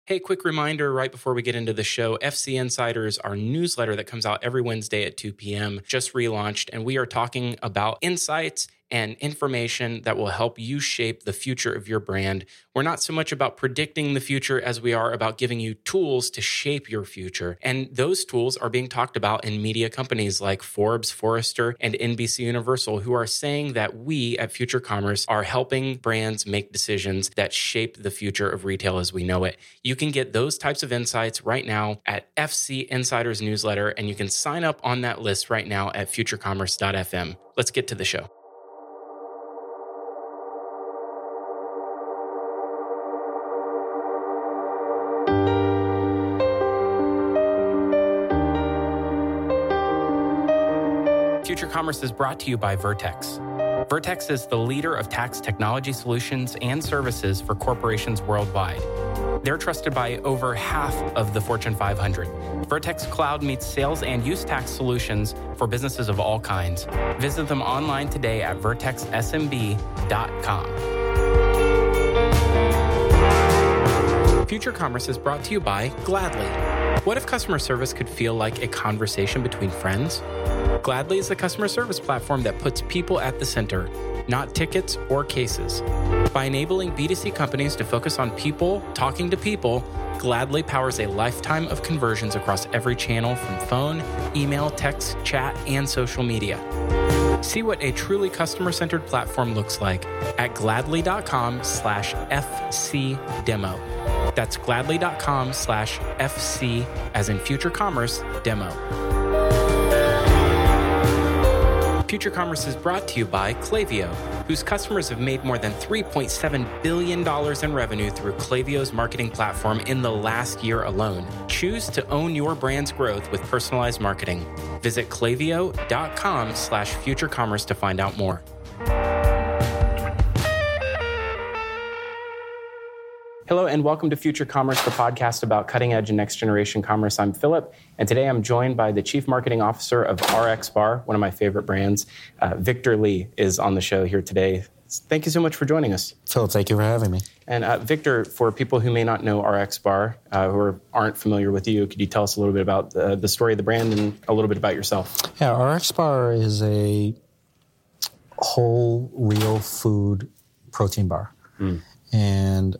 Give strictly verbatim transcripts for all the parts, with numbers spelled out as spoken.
Hey, quick reminder right before we get into the show, F C Insiders, our newsletter that comes out every Wednesday at two p.m., just relaunched, and we are talking about insights and information that will help you shape the future of your brand. We're not so much about predicting the future as we are about giving you tools to shape your future. And those tools are being talked about in media companies like Forbes, Forrester, and N B C Universal, who are saying that we at Future Commerce are helping brands make decisions that shape the future of retail as we know it. You can get those types of insights right now at F C Insiders newsletter, and you can sign up on that list right now at future commerce dot f m. Let's get to the show. Future Commerce is brought to you by Vertex. Vertex is the leader of tax technology solutions and services for corporations worldwide. They're trusted by over half of the Fortune five hundred. Vertex Cloud meets sales and use tax solutions for businesses of all kinds. Visit them online today at vertex s m b dot com. Future Commerce is brought to you by Gladly. What if customer service could feel like a conversation between friends? Gladly is a customer service platform that puts people at the center, not tickets or cases. By enabling B two C companies to focus on people talking to people, Gladly powers a lifetime of conversions across every channel from phone, email, text, chat, and social media. See what a truly customer-centered platform looks like at gladly.com slash FC demo. That's gladly.com slash FC as in Future Commerce demo. Future Commerce is brought to you by Klaviyo, whose customers have made more than three point seven billion dollars in revenue through Klaviyo's marketing platform in the last year alone. Choose to own your brand's growth with personalized marketing. Visit klaviyo.com slash future commerce to find out more. Hello and welcome to Future Commerce, the podcast about cutting-edge and next-generation commerce. I'm Philip, and today I'm joined by the Chief Marketing Officer of R X Bar, one of my favorite brands. Uh, Victor Lee is on the show here today. Thank you so much for joining us. Philip, thank you for having me. And uh, Victor, for people who may not know R X Bar, uh, who are, aren't familiar with you, could you tell us a little bit about the, the story of the brand and a little bit about yourself? Yeah, R X Bar is a whole, real food protein bar. Mm. And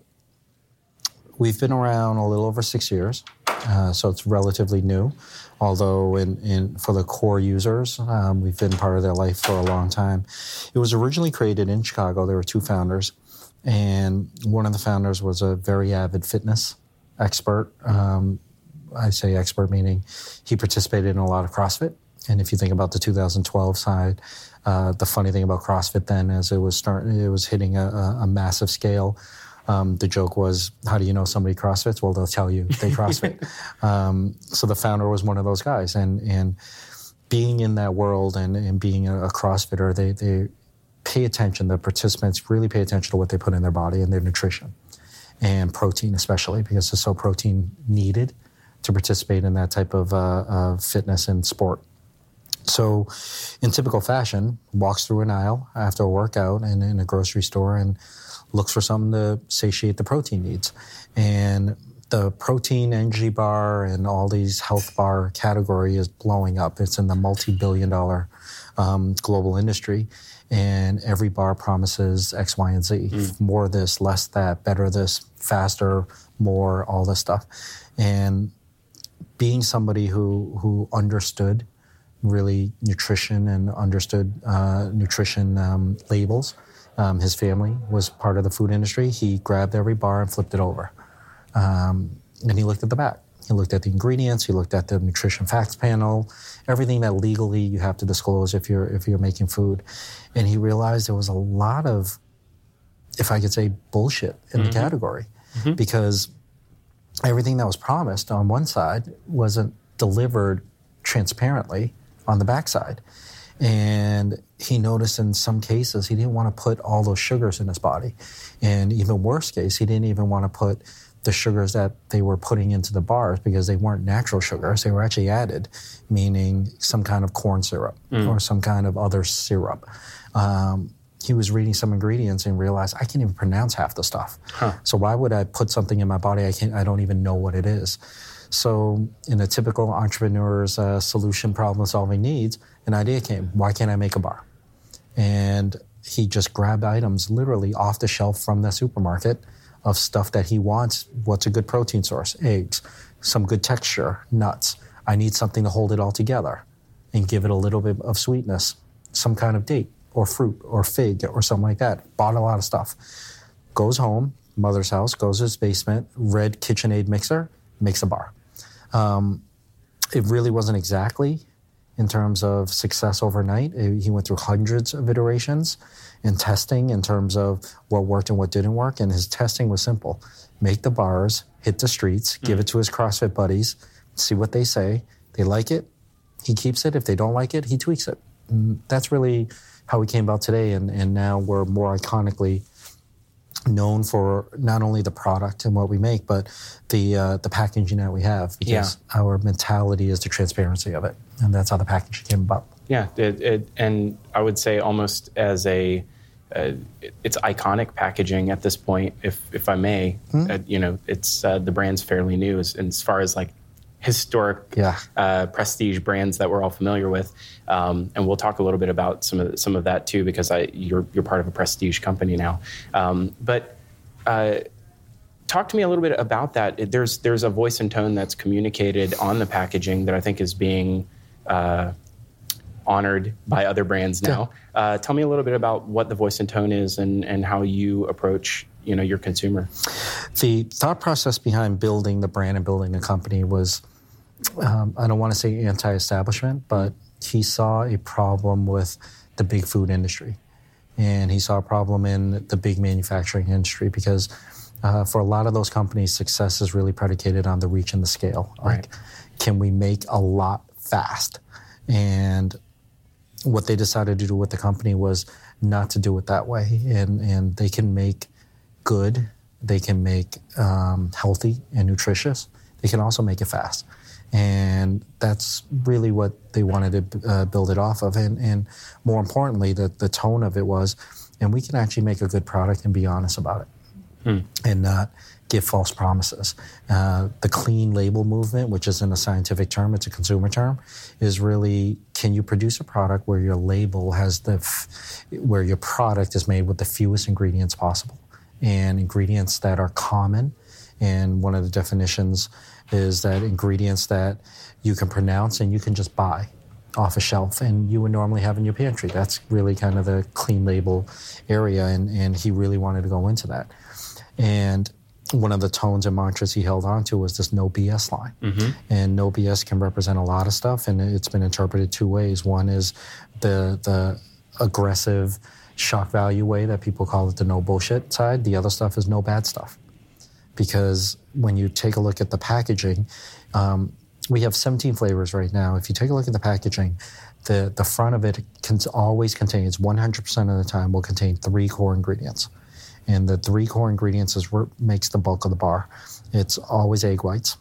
we've been around a little over six years, uh, so it's relatively new. Although in, in for the core users, um, we've been part of their life for a long time. It was originally created in Chicago. There were two founders, and one of the founders was a very avid fitness expert. Um, I say expert meaning he participated in a lot of CrossFit. And if you think about the two thousand twelve side, uh, the funny thing about CrossFit then is it was starting, it was hitting a, a massive scale. Um, the joke was, how do you know somebody CrossFits? Well, they'll tell you they CrossFit. um, so the founder was one of those guys. And and being in that world and, and being a, a CrossFitter, they, they pay attention, the participants really pay attention to what they put in their body and their nutrition. And protein especially, because it's so protein needed to participate in that type of uh, uh, fitness and sport. So in typical fashion, walks through an aisle after a workout and in a grocery store and looks for something to satiate the protein needs. And the protein energy bar and all these health bar category is blowing up. It's in the multi-billion dollar um, global industry. And every bar promises X, Y, and Z. Mm. More of this, less that, better this, faster, more, all this stuff. And being somebody who, who understood really nutrition and understood uh, nutrition um, labels, Um, his family was part of the food industry. He grabbed every bar and flipped it over. Um, and he looked at the back. He looked at the ingredients. He looked at the nutrition facts panel, everything that legally you have to disclose if you're if you're making food. And he realized there was a lot of, if I could say, bullshit in mm-hmm. the category. Mm-hmm. Because everything that was promised on one side wasn't delivered transparently on the backside. And he noticed in some cases he didn't want to put all those sugars in his body. And even worse case, he didn't even want to put the sugars that they were putting into the bars because they weren't natural sugars. They were actually added, meaning some kind of corn syrup mm. or some kind of other syrup. Um, he was reading some ingredients and realized I can't even pronounce half the stuff. Huh. So why would I put something in my body I can't, I don't even know what it is? So in a typical entrepreneur's uh, solution problem-solving needs, an idea came. Why can't I make a bar? And he just grabbed items literally off the shelf from the supermarket of stuff that he wants. What's a good protein source? Eggs, some good texture, nuts. I need something to hold it all together and give it a little bit of sweetness, some kind of date or fruit or fig or something like that. Bought a lot of stuff. Goes home, mother's house, goes to his basement, red KitchenAid mixer, makes a bar. Um, it really wasn't exactly in terms of success overnight. He went through hundreds of iterations and testing in terms of what worked and what didn't work. And his testing was simple. Make the bars, hit the streets, mm. give it to his CrossFit buddies, see what they say. They like it, he keeps it. If they don't like it, he tweaks it. And that's really how we came about today. And, and now we're more iconically known for not only the product and what we make, but the uh, the packaging that we have, because yeah. our mentality is the transparency of it, and that's how the packaging came about. Yeah, it, it, and I would say almost as a, uh, it's iconic packaging at this point, if if I may. Hmm? Uh, you know, it's uh, the brand's fairly new as, as far as like historic yeah. uh, prestige brands that we're all familiar with, um, and we'll talk a little bit about some of the, some of that too, because I you're you're part of a prestige company now. Um, but uh, talk to me a little bit about that. There's there's a voice and tone that's communicated on the packaging that I think is being uh, honored by other brands now. Yeah. Uh, tell me a little bit about what the voice and tone is, and and how you approach you know your consumer. The thought process behind building the brand and building the company was, um, I don't want to say anti-establishment, but he saw a problem with the big food industry. And he saw a problem in the big manufacturing industry because uh, for a lot of those companies, success is really predicated on the reach and the scale. Like, right. Can we make a lot fast? And what they decided to do with the company was not to do it that way. And, and they can make good, they can make um, healthy and nutritious. They can also make it fast. And that's really what they wanted to uh, build it off of. And, and more importantly, the, the tone of it was, and we can actually make a good product and be honest about it hmm. and not give false promises. Uh, the clean label movement, which isn't a scientific term, it's a consumer term, is really, can you produce a product where your label has the, f- where your product is made with the fewest ingredients possible, and ingredients that are common. And one of the definitions is that ingredients that you can pronounce and you can just buy off a shelf and you would normally have in your pantry. That's really kind of the clean label area, and, and he really wanted to go into that. And one of the tones and mantras he held on to was this no B S line. Mm-hmm. And no B S can represent a lot of stuff, and it's been interpreted two ways. One is the the aggressive shock value way that people call it the no bullshit side. The other stuff is no bad stuff. Because when you take a look at the packaging, um, we have seventeen flavors right now. If you take a look at the packaging, the, the front of it can always contains, one hundred percent of the time, will contain three core ingredients. And the three core ingredients is what makes the bulk of the bar. It's always egg whites.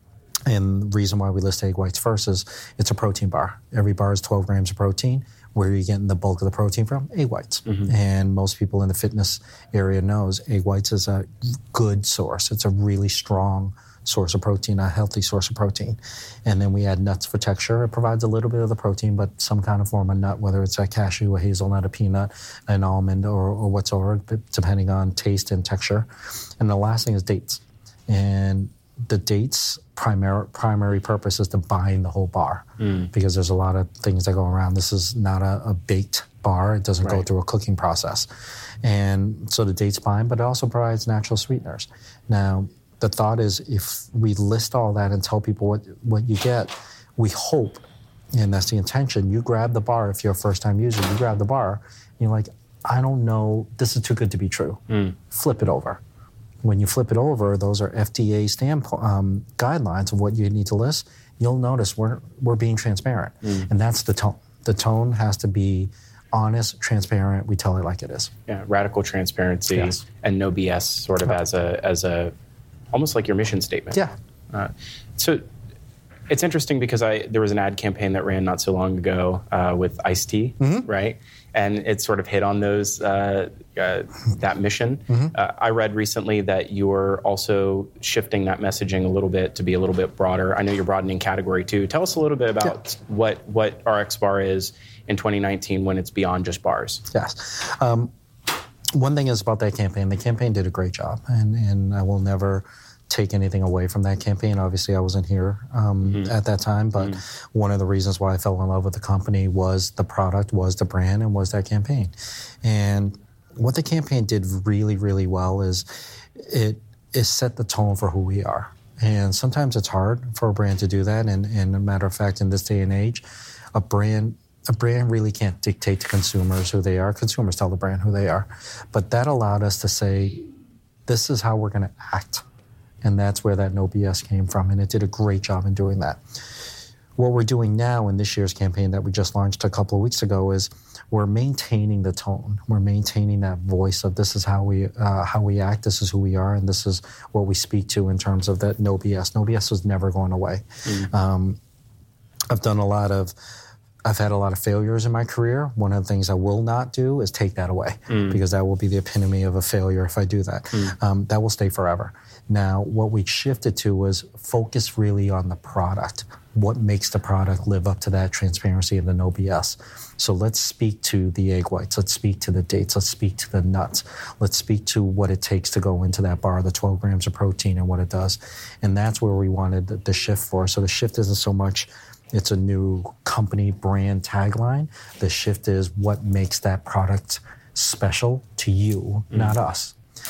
And the reason why we list egg whites first is it's a protein bar. Every bar is twelve grams of protein. Where are you getting the bulk of the protein from? Egg whites. Mm-hmm. And most people in the fitness area knows egg whites is a good source. It's a really strong source of protein, a healthy source of protein. And then we add nuts for texture. It provides a little bit of the protein, but some kind of form of nut, whether it's a cashew, a hazelnut, a peanut, an almond, or, or whatsoever, depending on taste and texture. And the last thing is dates. And the dates' primary primary purpose is to bind the whole bar mm. because there's a lot of things that go around. This is not a, a baked bar. It doesn't right. go through a cooking process. And so the dates bind, but it also provides natural sweeteners. Now, the thought is if we list all that and tell people what, what you get, we hope, and that's the intention, you grab the bar. If you're a first-time user, you grab the bar, and you're like, I don't know, this is too good to be true. Mm. Flip it over. When you flip it over, those are F D A stamp um, guidelines of what you need to list. You'll notice we're we're being transparent, mm. and that's the tone. The tone has to be honest, transparent. We tell it like it is. Yeah, radical transparency yes. and no B S, sort of right. as a as a almost like your mission statement. Yeah. Uh, so It's interesting because I there was an ad campaign that ran not so long ago uh, with iced tea, mm-hmm. right? And it sort of hit on those uh, uh, that mission. Mm-hmm. Uh, I read recently that you're also shifting that messaging a little bit to be a little bit broader. I know you're broadening category too. Tell us a little bit about yeah. what what R X Bar is in twenty nineteen when it's beyond just bars. Yes. Um, one thing is about that campaign. The campaign did a great job, and and I will never take anything away from that campaign. Obviously, I wasn't here um, mm-hmm. at that time, but mm-hmm. one of the reasons why I fell in love with the company was the product, was the brand, and was that campaign. And what the campaign did really, really well is it, it set the tone for who we are. And sometimes it's hard for a brand to do that. And, and a matter of fact, in this day and age, a brand a brand really can't dictate to consumers who they are. Consumers tell the brand who they are. But that allowed us to say, this is how we're going to act. And that's where that no B S came from. And it did a great job in doing that. What we're doing now in this year's campaign that we just launched a couple of weeks ago is we're maintaining the tone. We're maintaining that voice of this is how we uh, how we act, this is who we are, and this is what we speak to in terms of that no B S. No B S was never going away. Mm. Um, I've done a lot of I've had a lot of failures in my career. One of the things I will not do is take that away mm. because that will be the epitome of a failure if I do that. Mm. Um, that will stay forever. Now, what we shifted to was focus really on the product. What makes the product live up to that transparency and the no B S? So let's speak to the egg whites. Let's speak to the dates. Let's speak to the nuts. Let's speak to what it takes to go into that bar, the twelve grams of protein and what it does. And that's where we wanted the, the shift for. So the shift isn't so much it's a new company brand tagline. The shift is what makes that product special to you, mm. not us.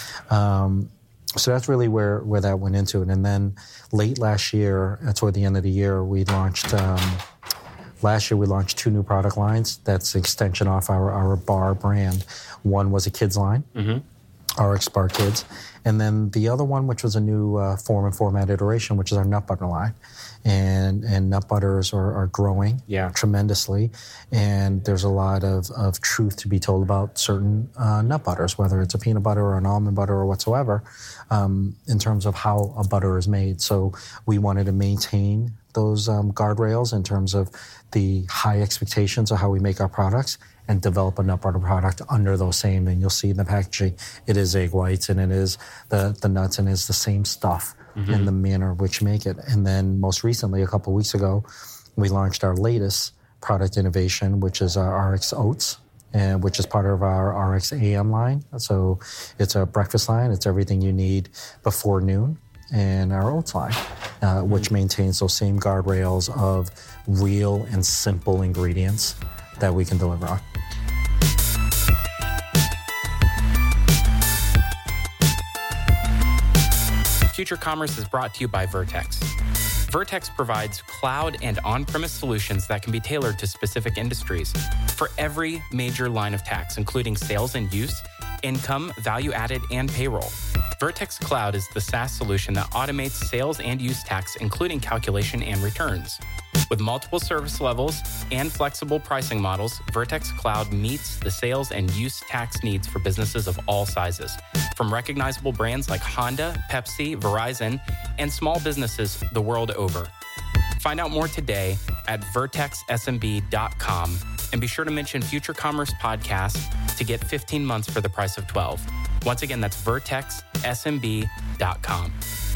Um, so that's really where, where that went into it. And then late last year, toward the end of the year, we launched, um, last year we launched two new product lines. That's an extension off our, our bar brand. One was a kids line, mm-hmm. R X Bar Kids. And then the other one, which was a new uh, form and format iteration, which is our nut butter line. And and nut butters are, are growing yeah. tremendously. And there's a lot of, of truth to be told about certain uh, nut butters, whether it's a peanut butter or an almond butter or whatsoever, um, in terms of how a butter is made. So we wanted to maintain those um, guardrails in terms of the high expectations of how we make our products and develop a nut butter product under those same. And you'll see in the packaging, it is egg whites and it is the, the nuts and it's the same stuff. Mm-hmm. And the manner in which you make it. And then most recently, a couple of weeks ago, we launched our latest product innovation, which is our R X Oats, and which is part of our R X A M line. So it's a breakfast line. It's everything you need before noon. And our oats line, uh, mm-hmm. which maintains those same guardrails of real and simple ingredients that we can deliver on. Future Commerce is brought to you by Vertex. Vertex provides cloud and on-premise solutions that can be tailored to specific industries for every major line of tax, including sales and use, income, value-added, and payroll. Vertex Cloud is the SaaS solution that automates sales and use tax, including calculation and returns. With multiple service levels and flexible pricing models, Vertex Cloud meets the sales and use tax needs for businesses of all sizes, from recognizable brands like Honda, Pepsi, Verizon, and small businesses the world over. Find out more today at vertex s m b dot com and be sure to mention Future Commerce Podcast to get fifteen months for the price of twelve. Once again, that's vertex s m b dot com.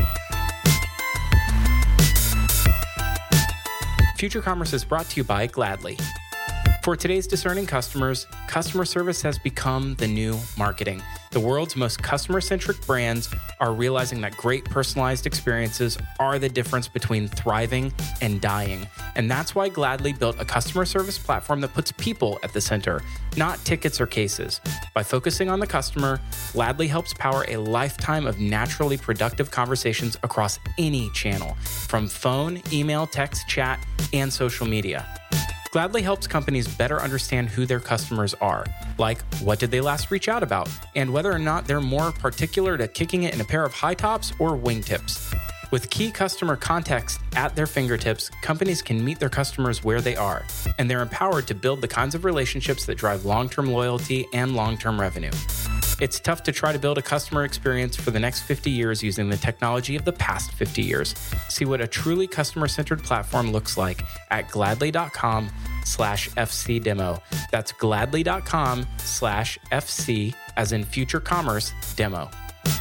Future Commerce is brought to you by Gladly. For today's discerning customers, customer service has become the new marketing. The world's most customer-centric brands are realizing that great personalized experiences are the difference between thriving and dying. And that's why Gladly built a customer service platform that puts people at the center, not tickets or cases. By focusing on the customer, Gladly helps power a lifetime of naturally productive conversations across any channel, from phone, email, text, chat, and social media. Gladly helps companies better understand who their customers are, like what did they last reach out about, and whether or not they're more particular to kicking it in a pair of high tops or wingtips. With key customer context at their fingertips, companies can meet their customers where they are, and they're empowered to build the kinds of relationships that drive long-term loyalty and long-term revenue. It's tough to try to build a customer experience for the next fifty years using the technology of the past fifty years. See what a truly customer-centered platform looks like at gladly.com slash FC demo. That's gladly.com slash FC as in future commerce demo.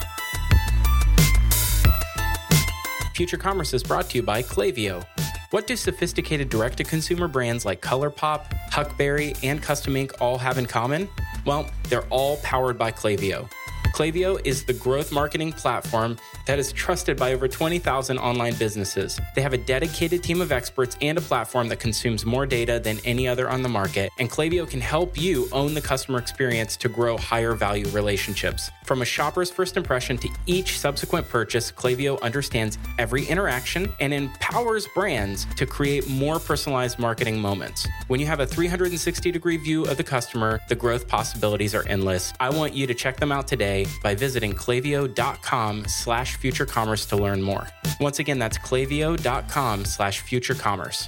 Future Commerce is brought to you by Klaviyo. What do sophisticated direct-to-consumer brands like ColourPop, Huckberry, and Custom Ink all have in common? Well, they're all powered by Klaviyo. Klaviyo is the growth marketing platform that is trusted by over twenty thousand online businesses. They have a dedicated team of experts and a platform that consumes more data than any other on the market, and Klaviyo can help you own the customer experience to grow higher value relationships. From a shopper's first impression to each subsequent purchase, Klaviyo understands every interaction and empowers brands to create more personalized marketing moments. When you have a three hundred sixty degree view of the customer, the growth possibilities are endless. I want you to check them out today by visiting klaviyo.com slash future commerce to learn more. Once again, that's klaviyo.com slash future commerce.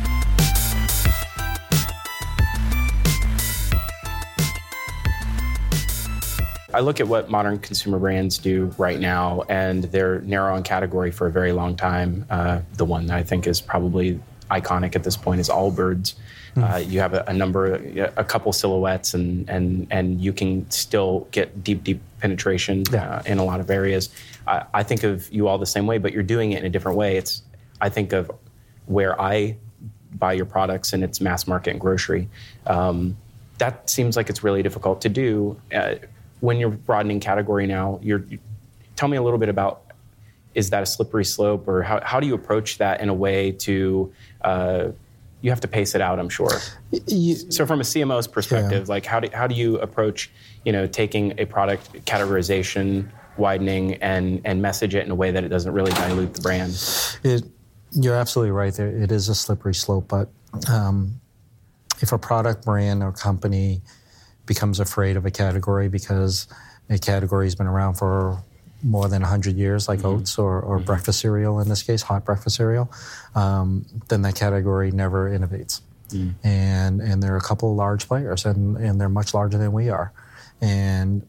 I look at what modern consumer brands do right now, and they're narrow in category for a very long time. Uh, the one that I think is probably iconic at this point is Allbirds. Mm. Uh, you have a, a number, a couple silhouettes, and and and you can still get deep, deep penetration yeah. uh, in a lot of areas. I, I think of you all the same way, but you're doing it in a different way. It's I think of where I buy your products, and it's mass market and grocery. Um, that seems like it's really difficult to do. Uh, when you're broadening category now, you're tell me a little bit about, is that a slippery slope, or how, how do you approach that in a way to, uh, you have to pace it out, I'm sure. You, so from a C M O's perspective, yeah. like how do, how do you approach, you know, taking a product categorization, widening, and, and message it in a way that it doesn't really dilute the brand? It, you're absolutely right there. It is a slippery slope, but um, if a product, brand, or company becomes afraid of a category because a category has been around for more than one hundred years, like mm-hmm. oats or, or mm-hmm. breakfast cereal, in this case, hot breakfast cereal, um, then that category never innovates. Mm. And and there are a couple of large players, and, and they're much larger than we are. And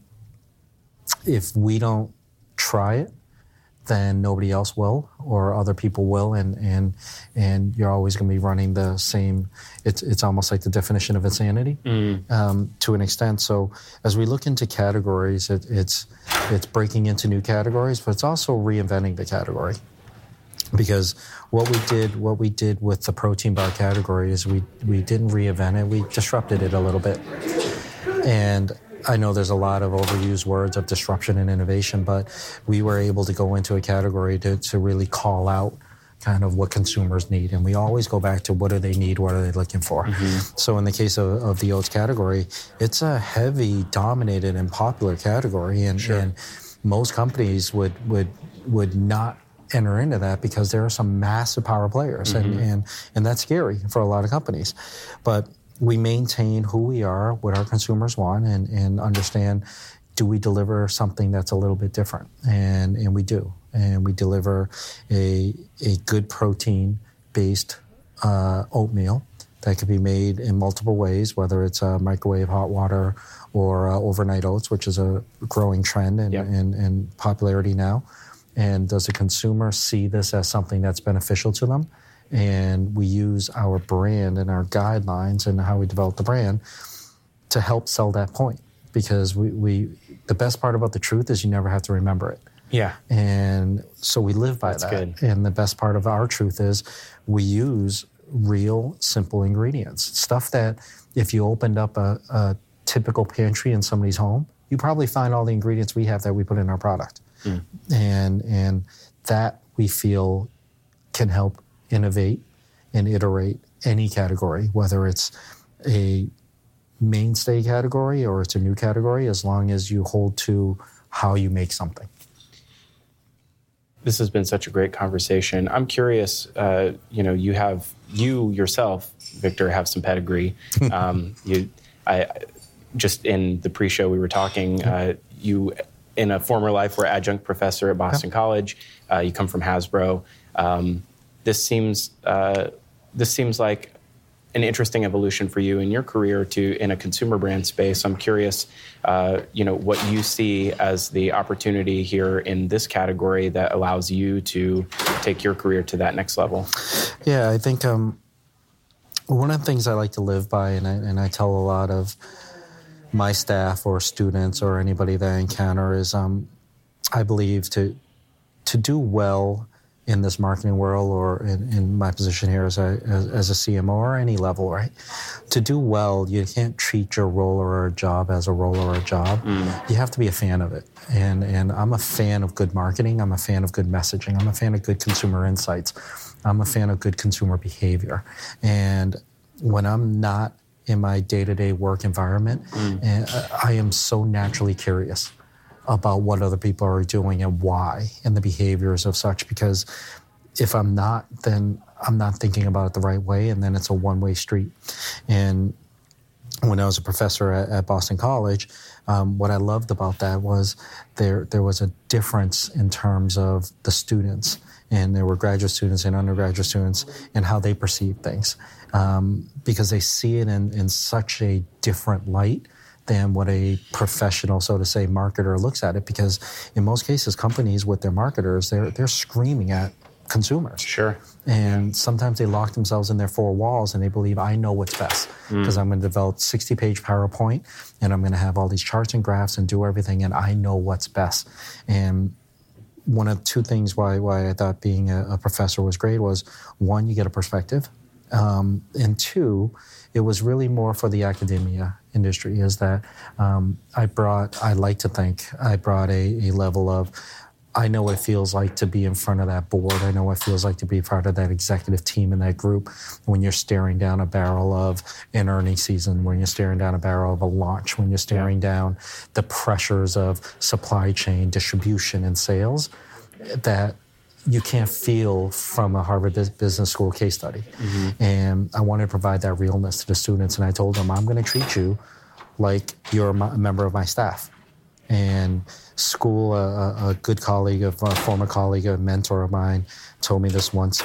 if we don't try it, then nobody else will, or other people will, and and and you're always going to be running the same. It's it's almost like the definition of insanity mm. um, to an extent. So as we look into categories, it, it's it's breaking into new categories, but it's also reinventing the category. Because what we did what we did with the protein bar category is we we didn't reinvent it, we disrupted it a little bit. And I know there's a lot of overused words of disruption and innovation, but we were able to go into a category to, to really call out kind of what consumers need. And we always go back to what do they need, what are they looking for. Mm-hmm. So in the case of, of the oats category, it's a heavy, dominated, and popular category. And, sure. and most companies would, would, would not enter into that because there are some massive power players. Mm-hmm. And, and, and that's scary for a lot of companies. But we maintain who we are, what our consumers want, and, and understand, do we deliver something that's a little bit different? And and we do. And we deliver a a good protein-based uh, oatmeal that can be made in multiple ways, whether it's uh, microwave hot water or uh, overnight oats, which is a growing trend and, yep. and, and popularity now. And does the consumer see this as something that's beneficial to them? And we use our brand and our guidelines and how we develop the brand to help sell that point. Because we, we the best part about the truth is you never have to remember it. Yeah. And so we live by That's that. Good. And the best part of our truth is we use real, simple ingredients. Stuff that if you opened up a, a typical pantry in somebody's home, you probably find all the ingredients we have that we put in our product. Mm. And and that we feel can help innovate and iterate any category, whether it's a mainstay category or it's a new category, as long as you hold to how you make something. This has been such a great conversation. I'm curious, uh, you know, you have, you yourself, Victor, have some pedigree. um, you, I, just in the pre-show we were talking, uh, you, in a former life, were adjunct professor at Boston yeah. College. Uh, you come from Hasbro. Um, This seems uh, this seems like an interesting evolution for you in your career to in a consumer brand space. I'm curious, uh, you know, what you see as the opportunity here in this category that allows you to take your career to that next level. Yeah, I think um, one of the things I like to live by, and I, and I tell a lot of my staff or students or anybody that I encounter, is um, I believe to to do well in this marketing world, or in, in my position here as a as, as a C M O or any level, right? To do well, you can't treat your role or a job as a role or a job. Mm. You have to be a fan of it. And and I'm a fan of good marketing. I'm a fan of good messaging. I'm a fan of good consumer insights. I'm a fan of good consumer behavior. And when I'm not in my day-to-day work environment, mm. and I am so naturally curious about what other people are doing and why, and the behaviors of such, because if I'm not, then I'm not thinking about it the right way, and then it's a one-way street. And when I was a professor at, at Boston College, um, what I loved about that was there there was a difference in terms of the students, and there were graduate students and undergraduate students, and how they perceive things, um, because they see it in, in such a different light than what a professional, so to say, marketer looks at it. Because in most cases, companies with their marketers, they're they're screaming at consumers. Sure. And yeah. sometimes they lock themselves in their four walls and they believe, I know what's best, because mm. I'm going to develop sixty-page PowerPoint and I'm going to have all these charts and graphs and do everything, and I know what's best. And one of two things why why I thought being a, a professor was great was, one, you get a perspective, um, and two, it was really more for the academia industry, is that um, I brought, I like to think, I brought a, a level of, I know what it feels like to be in front of that board. I know what it feels like to be part of that executive team in that group when you're staring down a barrel of an earnings season, when you're staring down a barrel of a launch, when you're staring yeah. down the pressures of supply chain, distribution, and sales that you can't feel from a Harvard Business School case study. Mm-hmm. And I wanted to provide that realness to the students. And I told them, I'm going to treat you like you're a member of my staff. And school, a, a good colleague, of a former colleague, a mentor of mine, told me this once.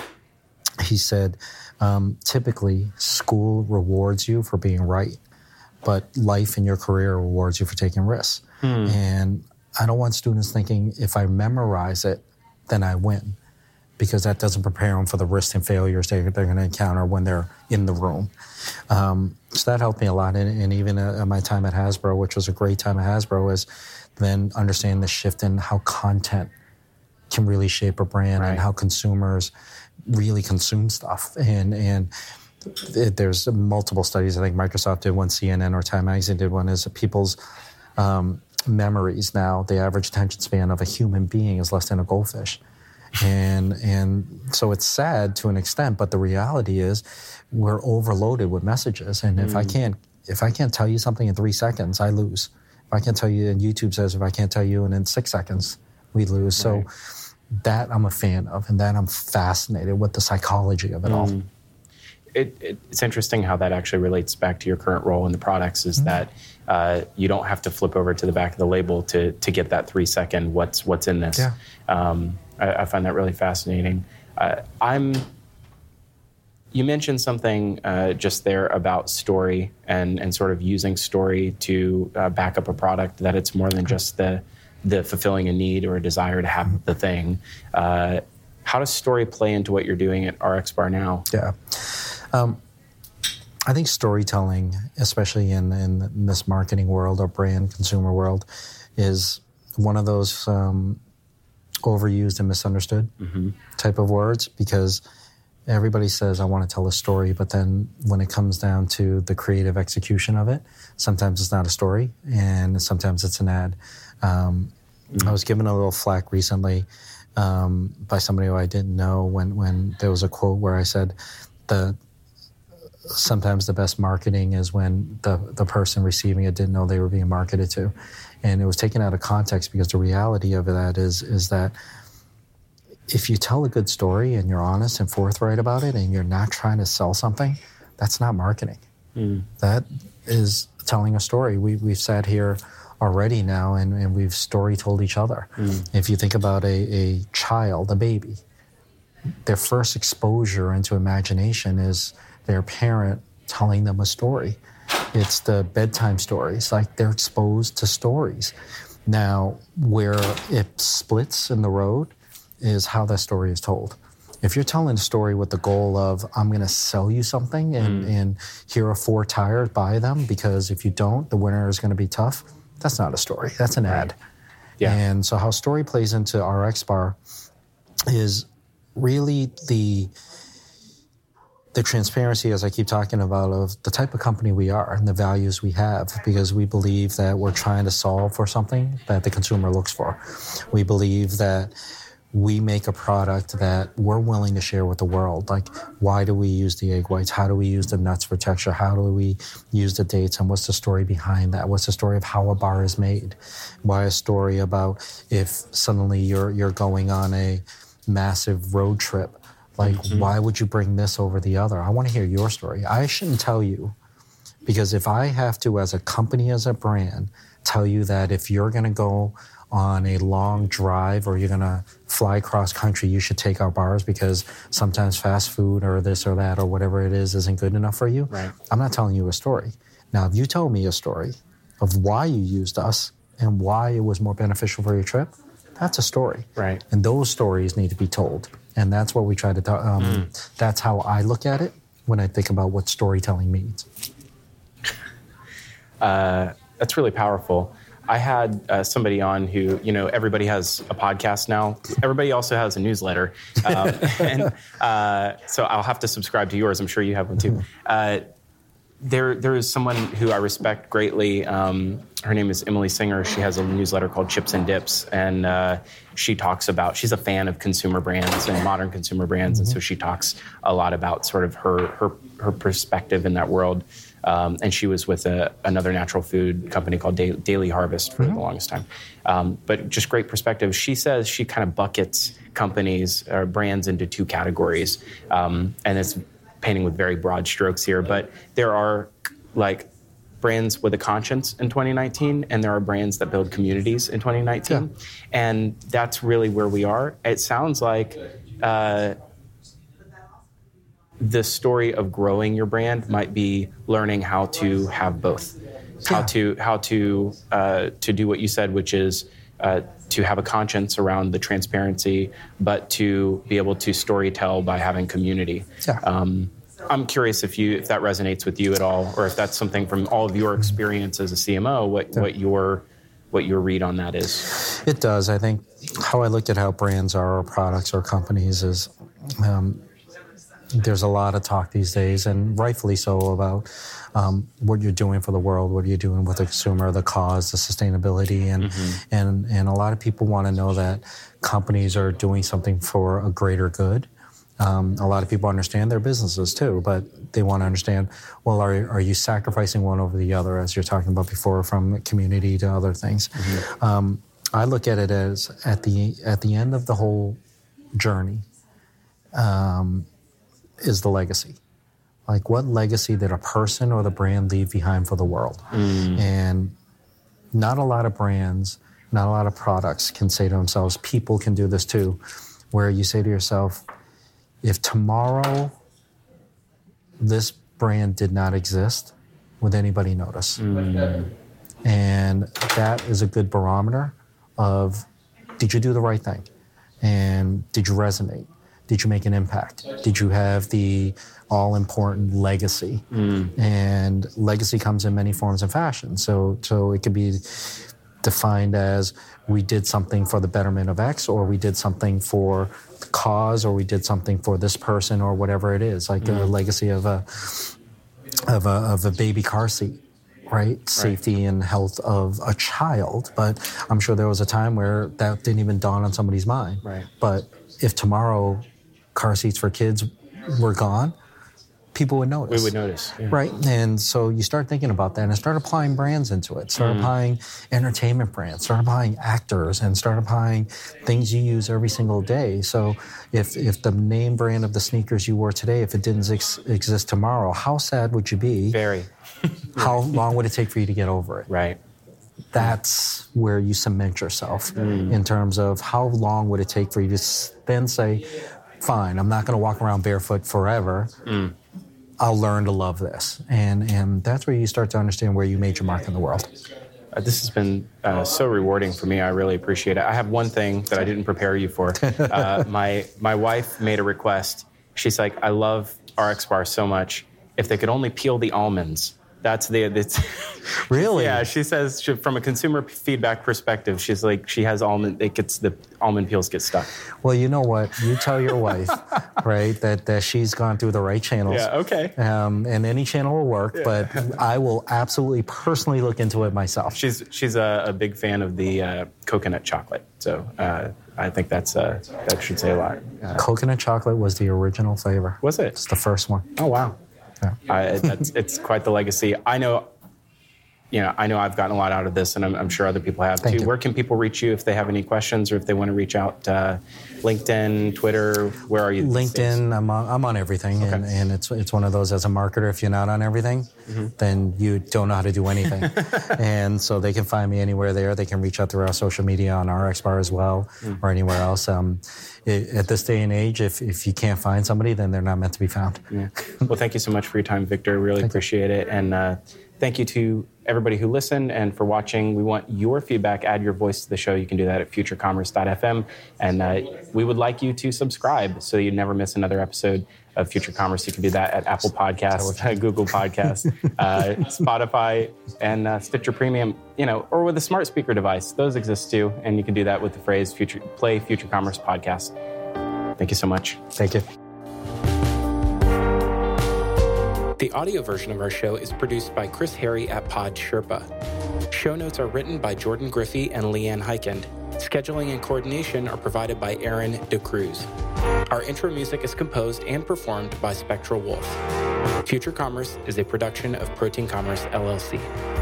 He said, um, typically, school rewards you for being right, but life in your career rewards you for taking risks. Hmm. And I don't want students thinking, if I memorize it, then I win, because that doesn't prepare them for the risks and failures they, they're going to encounter when they're in the room. Um, so that helped me a lot. And, and even at my time at Hasbro, which was a great time at Hasbro, is then understanding the shift in how content can really shape a brand, right, and how consumers really consume stuff. And and it, there's multiple studies. I think Microsoft did one, C N N or Time Magazine did one, is people's um, memories now, the average attention span of a human being is less than a goldfish. And and so it's sad to an extent, but the reality is we're overloaded with messages. And if mm. I can't if I can't tell you something in three seconds, I lose. If I can't tell you, and YouTube says if I can't tell you and in six seconds, we lose. Right. So that I'm a fan of, and that I'm fascinated with the psychology of it mm. all. It, it, it's interesting how that actually relates back to your current role in the products, is mm-hmm. that uh, you don't have to flip over to the back of the label to to get that three second what's what's in this. Yeah. Um, I, I find that really fascinating. Uh, I'm. You mentioned something uh, just there about story and and sort of using story to uh, back up a product, that it's more than just the the fulfilling a need or a desire to have mm-hmm. the thing. Uh, how does story play into what you're doing at R X Bar now? Yeah. Um, I think storytelling, especially in, in this marketing world or brand consumer world, is one of those um, overused and misunderstood mm-hmm. type of words, because everybody says, I want to tell a story, but then when it comes down to the creative execution of it, sometimes it's not a story and sometimes it's an ad. Um, mm-hmm. I was given a little flack recently um, by somebody who I didn't know when, when there was a quote where I said, the sometimes the best marketing is when the, the person receiving it didn't know they were being marketed to. And it was taken out of context, because the reality of that is, is that if you tell a good story and you're honest and forthright about it and you're not trying to sell something, that's not marketing. Mm. That is telling a story. We, we've sat here already now and, and we've story told each other. Mm. If you think about a, a child, a baby, their first exposure into imagination is their parent telling them a story. It's the bedtime stories. Like, they're exposed to stories. Now, where it splits in the road is how that story is told. If you're telling a story with the goal of, I'm going to sell you something and, mm. and here are four tires, buy them, because if you don't, the winter is going to be tough, that's not a story. That's an ad. Yeah. And so how story plays into our X Bar is really the the transparency, as I keep talking about, of the type of company we are and the values we have, because we believe that we're trying to solve for something that the consumer looks for. We believe that we make a product that we're willing to share with the world. Like, why do we use the egg whites? How do we use the nuts for texture? How do we use the dates? And what's the story behind that? What's the story of how a bar is made? Why a story about if suddenly you're you're going on a massive road trip? Like, mm-hmm. why would you bring this over the other? I want to hear your story. I shouldn't tell you, because if I have to, as a company, as a brand, tell you that if you're going to go on a long drive or you're going to fly cross country, you should take our bars because sometimes fast food or this or that or whatever it is isn't good enough for you. Right. I'm not telling you a story. Now, if you tell me a story of why you used us and why it was more beneficial for your trip, that's a story. Right. And those stories need to be told. And that's what we try to talk. Um, mm. That's how I look at it when I think about what storytelling means. Uh, that's really powerful. I had uh, somebody on who, you know, everybody has a podcast now. Everybody also has a newsletter. Um, and uh, so I'll have to subscribe to yours. I'm sure you have one too. Uh, there, there is someone who I respect greatly. Um, her name is Emily Singer. She has a newsletter called Chips and Dips. And uh, she talks about, she's a fan of consumer brands and modern consumer brands. Mm-hmm. And so she talks a lot about sort of her, her, her perspective in that world. Um, and she was with a, another natural food company called da- Daily Harvest for mm-hmm. the longest time. Um, but just great perspective. She says she kind of buckets companies or brands into two categories. Um, and it's painting with very broad strokes here. But there are like brands with a conscience in twenty nineteen, and there are brands that build communities in twenty nineteen. Yeah. And that's really where we are. It sounds like... Uh, the story of growing your brand might be learning how to have both, how to how to uh, to do what you said, which is uh, to have a conscience around the transparency, but to be able to storytell by having community. Yeah. Um, I'm curious if you if that resonates with you at all, or if that's something from all of your experience as a C M O, what yeah. what your what your read on that is. It does. I think how I looked at how brands are, or products, or companies is. Um, There's a lot of talk these days, and rightfully so, about um, what you're doing for the world, what are you doing with the consumer, the cause, the sustainability, and mm-hmm. and and a lot of people want to know that companies are doing something for a greater good. Um, a lot of people understand their businesses too, but they want to understand, well, are are you sacrificing one over the other, as you're talking about before, from community to other things? Mm-hmm. Um, I look at it as at the at the end of the whole journey. Um, is the legacy. Like, what legacy did a person or the brand leave behind for the world? Mm. And not a lot of brands, not a lot of products can say to themselves, people can do this too, where you say to yourself, if tomorrow this brand did not exist, would anybody notice? Mm. And that is a good barometer of, did you do the right thing? And did you resonate? Did you make an impact? Did you have the all-important legacy? Mm. And legacy comes in many forms and fashions. So, so it could be defined as we did something for the betterment of X, or we did something for the cause, or we did something for this person, or whatever it is. Like mm. a legacy of a of a of a baby car seat, right? right? Safety and health of a child. But I'm sure there was a time where that didn't even dawn on somebody's mind. Right. But if tomorrow car seats for kids were gone, people would notice. We would notice. Yeah. Right? And so you start thinking about that and start applying brands into it. Start mm. applying entertainment brands. Start applying actors, and start applying things you use every single day. So if if the name brand of the sneakers you wore today, if it didn't ex- exist tomorrow, how sad would you be? Very. How long would it take for you to get over it? Right. That's where you cement yourself mm. in terms of how long would it take for you to then say, fine, I'm not going to walk around barefoot forever. Mm. I'll learn to love this. And, and that's where you start to understand where you made your mark in the world. Uh, this has been uh, so rewarding for me. I really appreciate it. I have one thing that I didn't prepare you for. Uh, my my wife made a request. She's like, I love R X Bar so much. If they could only peel the almonds. That's the, it's, really? Yeah, she says she, from a consumer feedback perspective, she's like, she has almond, it gets, the almond peels get stuck. Well, you know what? You tell your wife, right, that, that she's gone through the right channels. Yeah, okay. Um, and any channel will work, yeah. But I will absolutely personally look into it myself. She's she's a, a big fan of the uh, coconut chocolate, so uh, I think that's uh, that should say a lot. Uh, coconut chocolate was the original flavor. Was it? It's the first one. Oh, wow. Yeah. I, that's, it's quite the legacy. I know, you know, I know I've gotten a lot out of this, and I'm, I'm sure other people have Thank too. you. Where can people reach you if they have any questions or if they want to reach out? Uh, LinkedIn, Twitter, where are you? LinkedIn, I'm on, I'm on everything, Okay. and, and it's it's one of those, as a marketer, if you're not on everything, mm-hmm. then you don't know how to do anything. And so they can find me anywhere there. They can reach out through our social media on R X Bar as well, mm. or anywhere else. Um, it, at this day and age, if, if you can't find somebody, then they're not meant to be found. Yeah. Well, thank you so much for your time, Victor. Really Thank appreciate you. it. And uh, thank you to everybody who listened and for watching. We want your feedback. Add your voice to the show. You can do that at future commerce dot f m. And uh, we would like you to subscribe so you never miss another episode of Future Commerce. You can do that at Apple Podcasts, Google Podcasts, uh, Spotify, and uh, Stitcher Premium, you know, or with a smart speaker device. Those exist too. And you can do that with the phrase future, play Future Commerce Podcast. Thank you so much. Thank you. The audio version of our show is produced by Chris Harry at Pod Sherpa. Show notes are written by Jordan Griffey and Leanne Heikend. Scheduling and coordination are provided by Aaron De Cruz. Our intro music is composed and performed by Spectral Wolf. Future Commerce is a production of Protein Commerce, L L C.